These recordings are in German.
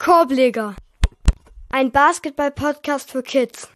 Korbleger, ein Basketball-Podcast für Kids.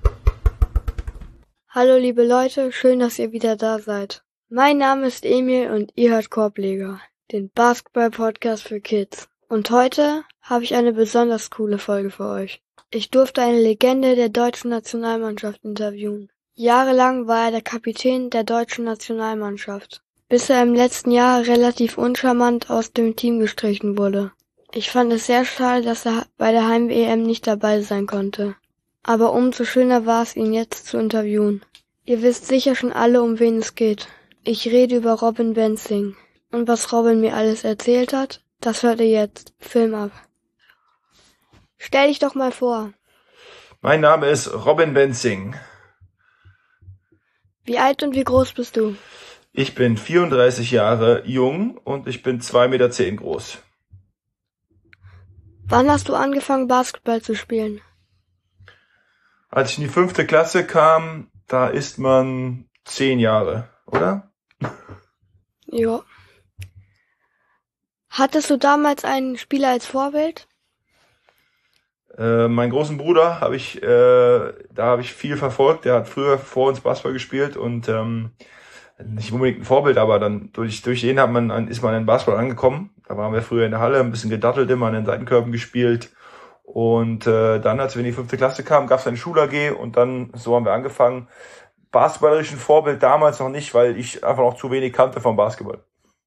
Hallo liebe Leute, schön, dass ihr wieder da seid. Mein Name ist Emil und ihr hört Korbleger, den Basketball-Podcast für Kids. Und heute habe ich eine besonders coole Folge für euch. Ich durfte eine Legende der deutschen Nationalmannschaft interviewen. Jahrelang war er der Kapitän der deutschen Nationalmannschaft, bis er im letzten Jahr relativ uncharmant aus dem Team gestrichen wurde. Ich fand es sehr schade, dass er bei der Heim-EM nicht dabei sein konnte. Aber umso schöner war es, ihn jetzt zu interviewen. Ihr wisst sicher schon alle, um wen es geht. Ich rede über Robin Benzing. Und was Robin mir alles erzählt hat, das hört ihr jetzt. Film ab. Stell dich doch mal vor. Mein Name ist Robin Benzing. Wie alt und wie groß bist du? Ich bin 34 Jahre jung und ich bin 2,10 Meter groß. Wann hast du angefangen, Basketball zu spielen? Als ich in die 5. Klasse kam, da ist man 10 Jahre, oder? Ja. Hattest du damals einen Spieler als Vorbild? Meinen großen Bruder habe ich viel verfolgt. Der hat früher vor uns Basketball gespielt und nicht unbedingt ein Vorbild, aber dann durch den ist man in Basketball angekommen. Da waren wir früher in der Halle, ein bisschen gedattelt, immer an den Seitenkörben gespielt. Und dann, als wir in die 5. Klasse kamen, gab es eine Schul-AG und dann so haben wir angefangen. Basketballerischen Vorbild damals noch nicht, weil ich einfach noch zu wenig kannte vom Basketball.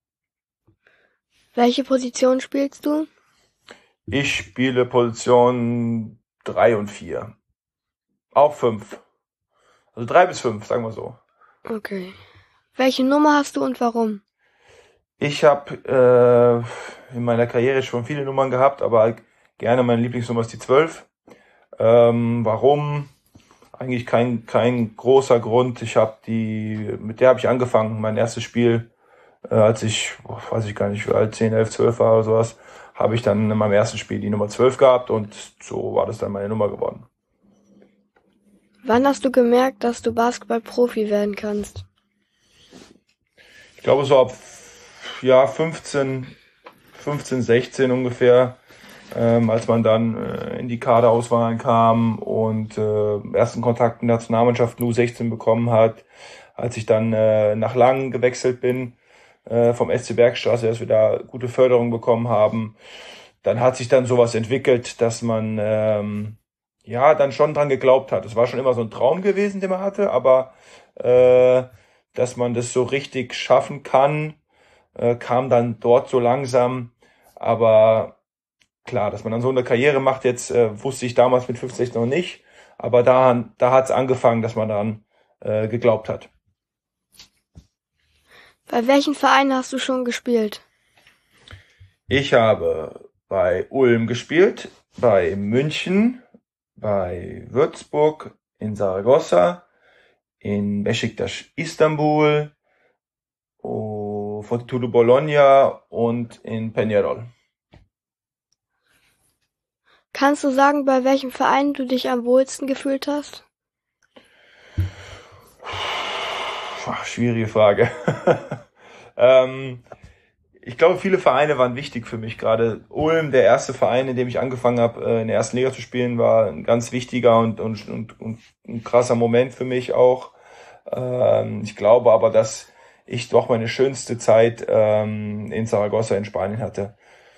Welche Position spielst du? Ich spiele Position 3 und 4. Auch 5. Also 3 bis 5, sagen wir so. Okay. Welche Nummer hast du und warum? Ich habe in meiner Karriere schon viele Nummern gehabt, aber gerne meine Lieblingsnummer ist die 12. Warum? Eigentlich kein großer Grund. Mit der habe ich angefangen. Mein erstes Spiel, als ich, weiß ich gar nicht, wie alt, 10, 11, 12 war oder sowas, habe ich dann in meinem ersten Spiel die Nummer 12 gehabt und so war das dann meine Nummer geworden. Wann hast du gemerkt, dass du Basketball-Profi werden kannst? Ich glaube so ab 15, 16 ungefähr, als man dann in die Kaderauswahlen kam und ersten Kontakt mit der Nationalmannschaft U16 bekommen hat, als ich dann nach Langen gewechselt bin, vom SC Bergstraße, dass wir da gute Förderung bekommen haben. Dann hat sich dann sowas entwickelt, dass man dann schon dran geglaubt hat. Es war schon immer so ein Traum gewesen, den man hatte, aber dass man das so richtig schaffen kann, kam dann dort so langsam. Aber klar, dass man dann so eine Karriere macht, jetzt wusste ich damals mit 15 noch nicht, aber da hat es angefangen, dass man daran geglaubt hat. Bei welchen Vereinen hast du schon gespielt? Ich habe bei Ulm gespielt, bei München, bei Würzburg, in Saragossa, in Beşiktaş Istanbul, Fortitudo Bologna und in Peñarol. Kannst du sagen, bei welchem Verein du dich am wohlsten gefühlt hast? Schwierige Frage. Ich glaube, viele Vereine waren wichtig für mich. Gerade Ulm, der erste Verein, in dem ich angefangen habe, in der ersten Liga zu spielen, war ein ganz wichtiger und ein krasser Moment für mich auch. Ich glaube aber, dass ich doch meine schönste Zeit in Saragossa in Spanien hatte.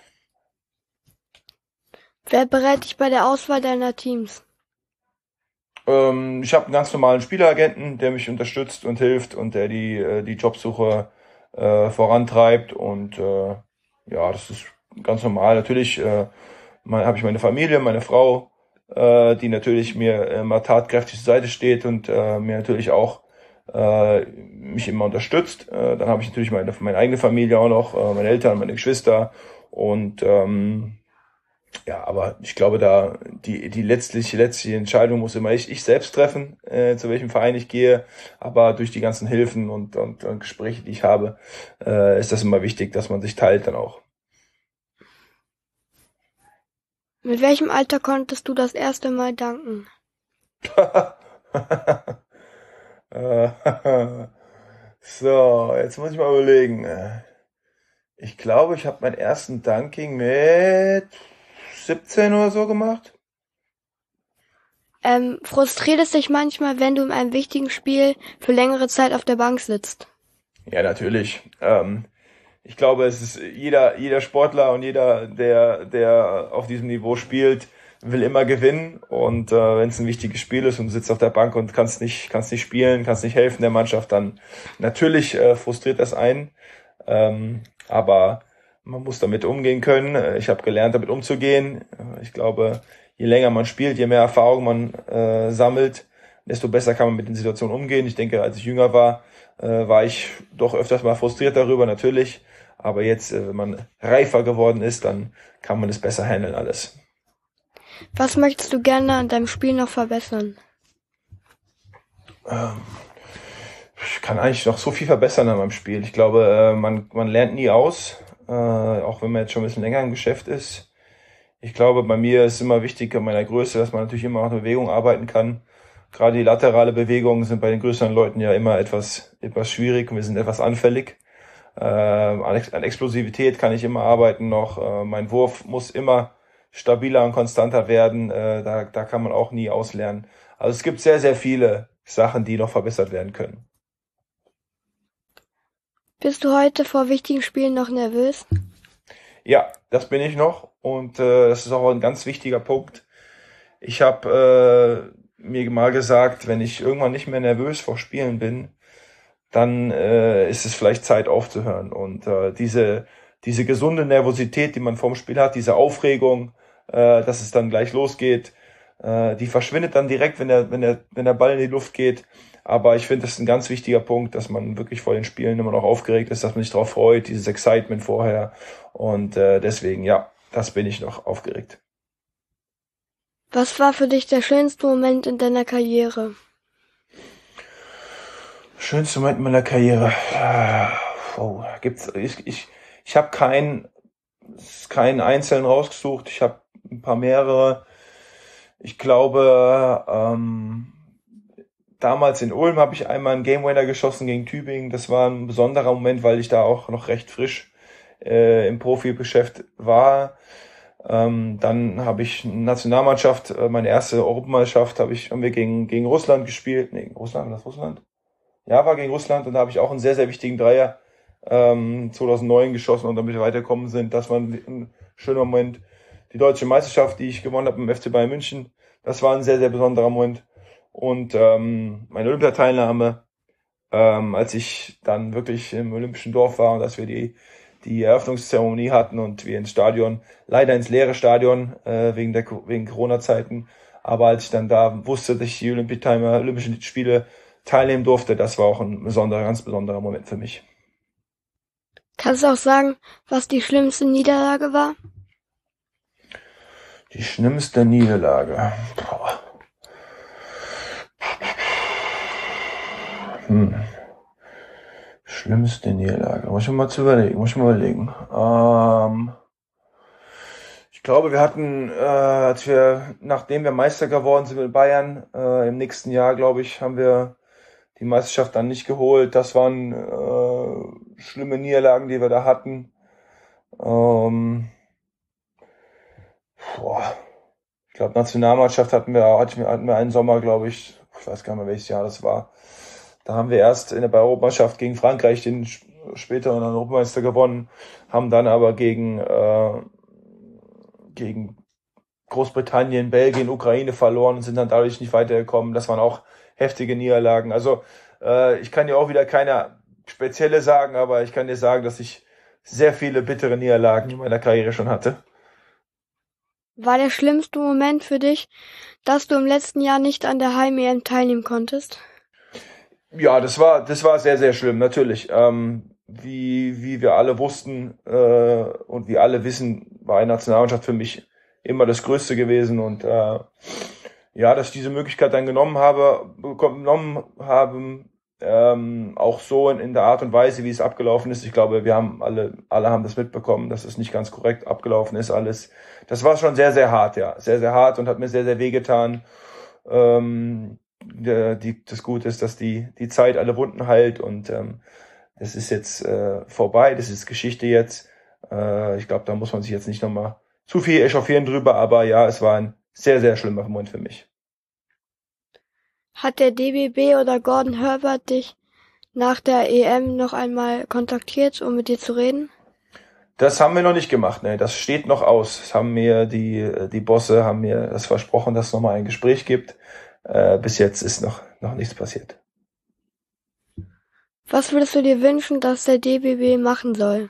Wer berät dich bei der Auswahl deiner Teams? Ich habe einen ganz normalen Spieleragenten, der mich unterstützt und hilft und der die Jobsuche vorantreibt und das ist ganz normal. Natürlich habe ich meine Familie, meine Frau, die natürlich mir immer tatkräftig zur Seite steht und mir natürlich auch mich immer unterstützt. Dann habe ich natürlich meine eigene Familie auch noch, meine Eltern, meine Geschwister und aber ich glaube, da die letztliche Entscheidung muss immer ich selbst treffen, zu welchem Verein ich gehe. Aber durch die ganzen Hilfen und Gespräche, die ich habe, ist das immer wichtig, dass man sich teilt dann auch. Mit welchem Alter konntest du das erste Mal danken? So, jetzt muss ich mal überlegen. Ich glaube, ich habe meinen ersten Dunking mit 17 oder so gemacht. Frustriert es dich manchmal, wenn du in einem wichtigen Spiel für längere Zeit auf der Bank sitzt? Ja, natürlich. Ich glaube, es ist jeder Sportler und jeder, der auf diesem Niveau spielt, will immer gewinnen. Und wenn es ein wichtiges Spiel ist und du sitzt auf der Bank und kannst nicht spielen, kannst nicht helfen der Mannschaft, dann natürlich frustriert das einen. Aber man muss damit umgehen können. Ich habe gelernt, damit umzugehen. Ich glaube, je länger man spielt, je mehr Erfahrung man sammelt, desto besser kann man mit den Situationen umgehen. Ich denke, als ich jünger war ich doch öfters mal frustriert darüber, natürlich. Aber jetzt, wenn man reifer geworden ist, dann kann man es besser handeln alles. Was möchtest du gerne an deinem Spiel noch verbessern? Ich kann eigentlich noch so viel verbessern an meinem Spiel. Ich glaube, man lernt nie aus, auch wenn man jetzt schon ein bisschen länger im Geschäft ist. Ich glaube, bei mir ist immer wichtig an meiner Größe, dass man natürlich immer auch in Bewegung arbeiten kann. Gerade die laterale Bewegungen sind bei den größeren Leuten ja immer etwas schwierig und wir sind etwas anfällig. An Explosivität kann ich immer arbeiten noch. Mein Wurf muss immer stabiler und konstanter werden. Da kann man auch nie auslernen. Also es gibt sehr, sehr viele Sachen, die noch verbessert werden können. Bist du heute vor wichtigen Spielen noch nervös? Ja, das bin ich noch und das ist auch ein ganz wichtiger Punkt. Ich habe mir mal gesagt, wenn ich irgendwann nicht mehr nervös vor Spielen bin, dann ist es vielleicht Zeit aufzuhören. Und diese gesunde Nervosität, die man vorm Spiel hat, diese Aufregung, dass es dann gleich losgeht, die verschwindet dann direkt, wenn der Ball in die Luft geht. Aber ich finde, das ist ein ganz wichtiger Punkt, dass man wirklich vor den Spielen immer noch aufgeregt ist, dass man sich darauf freut, dieses Excitement vorher. Und deswegen, ja, das bin ich noch aufgeregt. Was war für dich der schönste Moment in deiner Karriere? Schönste Moment in meiner Karriere. Ich habe keinen einzelnen rausgesucht. Ich habe ein paar mehrere. Ich glaube, damals in Ulm habe ich einmal einen Game Winner geschossen gegen Tübingen. Das war ein besonderer Moment, weil ich da auch noch recht frisch im Profigeschäft war. Dann habe ich eine Nationalmannschaft, meine erste Europameisterschaft haben wir gegen Russland gespielt. Nee, gegen Russland, war das Russland? Ja, war gegen Russland und da habe ich auch einen sehr, sehr wichtigen Dreier 2009 geschossen und damit wir weitergekommen sind. Das war ein schöner Moment. Die deutsche Meisterschaft, die ich gewonnen habe im FC Bayern München, das war ein sehr, sehr besonderer Moment. Und meine Olympiateilnahme, als ich dann wirklich im Olympischen Dorf war und dass wir die Eröffnungszeremonie hatten und wir leider ins leere Stadion wegen Corona-Zeiten. Aber als ich dann da wusste, dass ich die Olympischen Spiele teilnehmen durfte, das war auch ein ganz besonderer Moment für mich. Kannst du auch sagen, was die schlimmste Niederlage war? Die schlimmste Niederlage. Schlimmste Niederlage. Muss ich mal überlegen. Ich glaube, wir hatten, nachdem wir Meister geworden sind mit Bayern, im nächsten Jahr, glaube ich, haben wir die Meisterschaft dann nicht geholt. Das waren schlimme Niederlagen, die wir da hatten. Ich glaube, Nationalmannschaft hatten wir einen Sommer, glaube ich weiß gar nicht mehr, welches Jahr das war. Da haben wir erst bei der Europameisterschaft gegen Frankreich den späteren Europameister gewonnen, haben dann aber gegen Großbritannien, Belgien, Ukraine verloren und sind dann dadurch nicht weitergekommen. Das waren auch heftige Niederlagen. Also ich kann dir auch wieder keine spezielle sagen, aber ich kann dir sagen, dass ich sehr viele bittere Niederlagen in meiner Karriere schon hatte. War der schlimmste Moment für dich, dass du im letzten Jahr nicht an der Heim-EM teilnehmen konntest? Ja, das war sehr, sehr schlimm, natürlich. Wie wir alle wussten und wie alle wissen, war eine Nationalmannschaft für mich immer das Größte gewesen. Und dass ich diese Möglichkeit dann genommen haben, auch so in der Art und Weise, wie es abgelaufen ist. Ich glaube, wir haben alle haben das mitbekommen, dass es nicht ganz korrekt abgelaufen ist alles. Das war schon sehr, sehr hart, ja. Sehr, sehr hart und hat mir sehr, sehr wehgetan. Das Gute ist, dass die Zeit alle Wunden heilt und das ist jetzt vorbei, das ist Geschichte jetzt. Ich glaube, da muss man sich jetzt nicht nochmal zu viel echauffieren drüber, aber ja, es war ein sehr, sehr schlimmer Moment für mich. Hat der DBB oder Gordon Herbert dich nach der EM noch einmal kontaktiert, um mit dir zu reden? Das haben wir noch nicht gemacht, ne. Das steht noch aus. Das haben mir die Bosse haben mir das versprochen, dass es nochmal ein Gespräch gibt. Bis jetzt ist noch nichts passiert. Was würdest du dir wünschen, dass der DBB machen soll?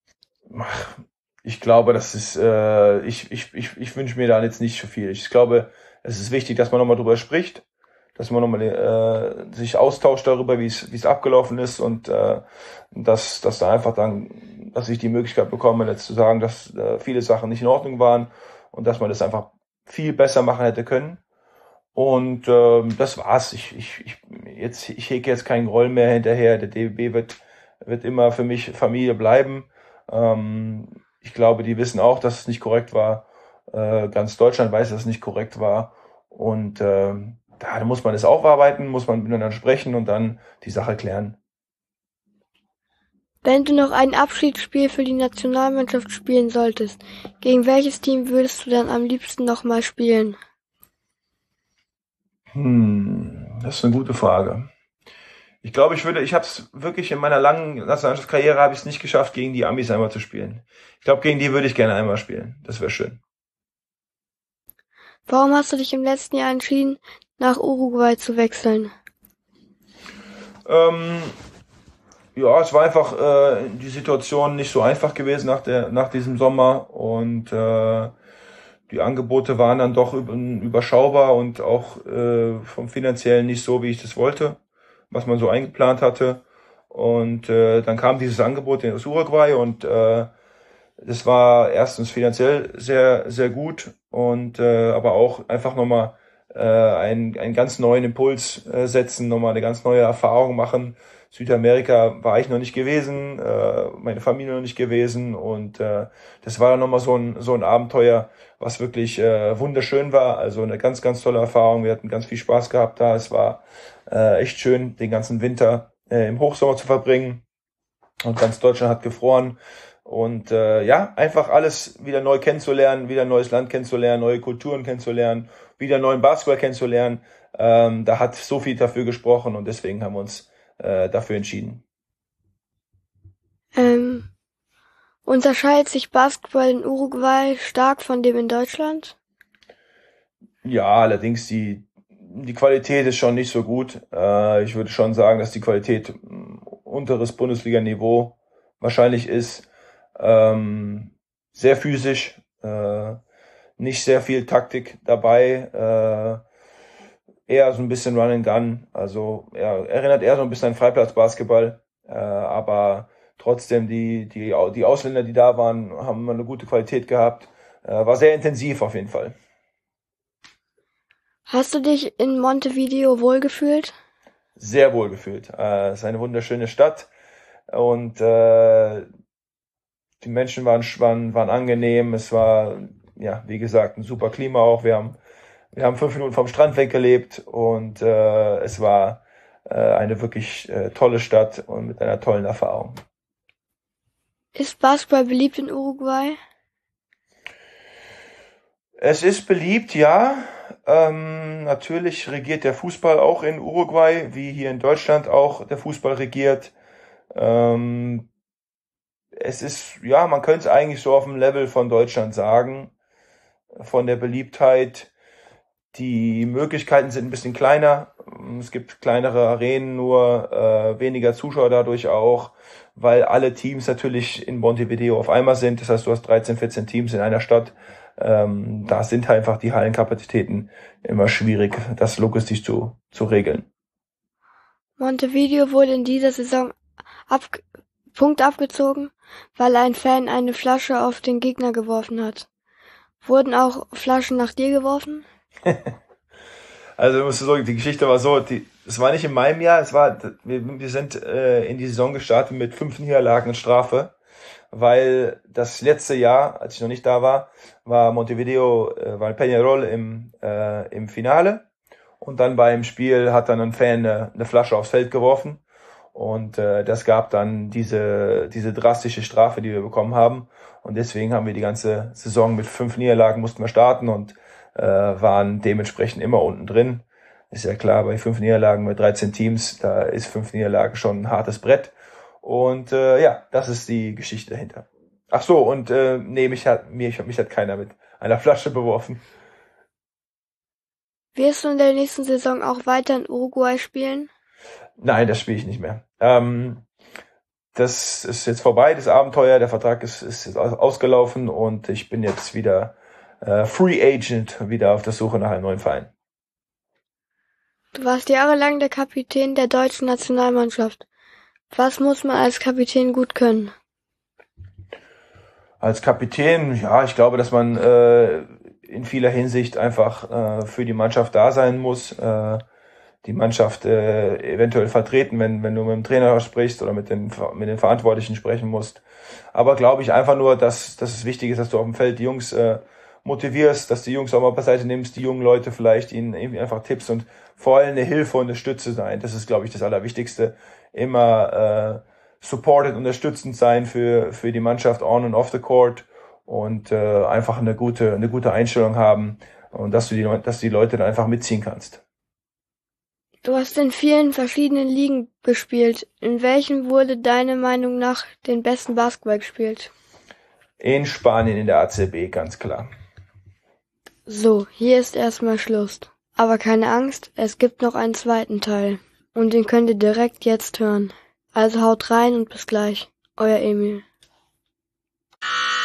Ich glaube, das ist, ich wünsche mir da jetzt nicht so viel. Ich glaube, es ist wichtig, dass man nochmal drüber spricht, dass man nochmal sich austauscht darüber, wie es abgelaufen ist und dass da einfach dann, dass ich die Möglichkeit bekomme, jetzt zu sagen, dass viele Sachen nicht in Ordnung waren und dass man das einfach viel besser machen hätte können. Und das war's. Ich hege jetzt keinen Groll mehr hinterher. Der DBB wird immer für mich Familie bleiben. Ich glaube, die wissen auch, dass es nicht korrekt war. Ganz Deutschland weiß, dass es nicht korrekt war. Und da muss man es aufarbeiten, muss man miteinander sprechen und dann die Sache klären. Wenn du noch ein Abschiedsspiel für die Nationalmannschaft spielen solltest, gegen welches Team würdest du dann am liebsten nochmal spielen? Das ist eine gute Frage. Ich glaube, ich habe es wirklich in meiner langen Nationalmannschaftskarriere habe ich es nicht geschafft, gegen die Amis einmal zu spielen. Ich glaube, gegen die würde ich gerne einmal spielen. Das wäre schön. Warum hast du dich im letzten Jahr entschieden, nach Uruguay zu wechseln? Ja, es war einfach die Situation nicht so einfach gewesen nach diesem Sommer und die Angebote waren dann doch überschaubar und auch vom Finanziellen nicht so, wie ich das wollte, was man so eingeplant hatte. Und dann kam dieses Angebot aus Uruguay und das war erstens finanziell sehr, sehr gut und aber auch einfach nochmal einen ganz neuen Impuls setzen, nochmal eine ganz neue Erfahrung machen. Südamerika war ich noch nicht gewesen, meine Familie noch nicht gewesen und das war dann nochmal so ein Abenteuer, was wirklich wunderschön war. Also eine ganz, ganz tolle Erfahrung. Wir hatten ganz viel Spaß gehabt da. Es war echt schön, den ganzen Winter im Hochsommer zu verbringen und ganz Deutschland hat gefroren. Und ja, einfach alles wieder neu kennenzulernen, wieder ein neues Land kennenzulernen, neue Kulturen kennenzulernen, wieder neuen Basketball kennenzulernen. Da hat so viel dafür gesprochen und deswegen haben wir uns dafür entschieden. Unterscheidet sich Basketball in Uruguay stark von dem in Deutschland? Ja, allerdings die Qualität ist schon nicht so gut. Ich würde schon sagen, dass die Qualität unteres Bundesliga-Niveau wahrscheinlich ist. Sehr physisch, nicht sehr viel Taktik dabei, eher so ein bisschen Run and Gun, also erinnert eher so ein bisschen an Freiplatzbasketball, aber trotzdem die Ausländer, die da waren, haben eine gute Qualität gehabt, war sehr intensiv auf jeden Fall. Hast du dich in Montevideo wohlgefühlt? Sehr wohl gefühlt. Es ist eine wunderschöne Stadt und die Menschen waren angenehm. Es war, ja, wie gesagt, ein super Klima auch. Wir haben 5 Minuten vom Strand weggelebt und es war eine wirklich tolle Stadt und mit einer tollen Erfahrung. Ist Basketball beliebt in Uruguay? Es ist beliebt, ja. Natürlich regiert der Fußball auch in Uruguay, wie hier in Deutschland auch der Fußball regiert. Es ist, ja, man könnte es eigentlich so auf dem Level von Deutschland sagen, von der Beliebtheit. Die Möglichkeiten sind ein bisschen kleiner. Es gibt kleinere Arenen, nur weniger Zuschauer dadurch auch, weil alle Teams natürlich in Montevideo auf einmal sind. Das heißt, du hast 13, 14 Teams in einer Stadt. Da sind einfach die Hallenkapazitäten immer schwierig, das logistisch zu regeln. Montevideo wurde in dieser Saison Punkt abgezogen, weil ein Fan eine Flasche auf den Gegner geworfen hat. Wurden auch Flaschen nach dir geworfen? Also musst du sagen, die Geschichte war so, es war nicht in meinem Jahr, wir sind in die Saison gestartet mit 5 Niederlagen in Strafe, weil das letzte Jahr, als ich noch nicht da war Montevideo, war Peñarol im Finale und dann beim Spiel hat dann ein Fan eine Flasche aufs Feld geworfen Und das gab dann diese drastische Strafe, die wir bekommen haben. Und deswegen haben wir die ganze Saison mit 5 Niederlagen mussten wir starten und waren dementsprechend immer unten drin. Ist ja klar, bei 5 Niederlagen mit 13 Teams, da ist 5 Niederlagen schon ein hartes Brett. Und ja, das ist die Geschichte dahinter. Ach so, und nee, mich hat keiner mit einer Flasche beworfen. Wirst du in der nächsten Saison auch weiter in Uruguay spielen? Nein, das spiele ich nicht mehr. Das ist jetzt vorbei, das Abenteuer. Der Vertrag ist jetzt ausgelaufen und ich bin jetzt wieder Free Agent, wieder auf der Suche nach einem neuen Verein. Du warst jahrelang der Kapitän der deutschen Nationalmannschaft. Was muss man als Kapitän gut können? Als Kapitän, ja, ich glaube, dass man in vieler Hinsicht einfach für die Mannschaft da sein muss, die Mannschaft eventuell vertreten, wenn du mit dem Trainer sprichst oder mit den Verantwortlichen sprechen musst. Aber glaube ich einfach nur, dass es wichtig ist, dass du auf dem Feld die Jungs motivierst, dass die Jungs auch mal beiseite nimmst, die jungen Leute vielleicht, ihnen irgendwie einfach Tipps und vor allem eine Hilfe und eine Stütze sein. Das ist, glaube ich, das Allerwichtigste. Immer supported, unterstützend sein für die Mannschaft on and off the court und einfach eine gute Einstellung haben und dass du die Leute dann einfach mitziehen kannst. Du hast in vielen verschiedenen Ligen gespielt. In welchen wurde deiner Meinung nach den besten Basketball gespielt? In Spanien in der ACB, ganz klar. So, hier ist erstmal Schluss. Aber keine Angst, es gibt noch einen zweiten Teil. Und den könnt ihr direkt jetzt hören. Also haut rein und bis gleich. Euer Emil.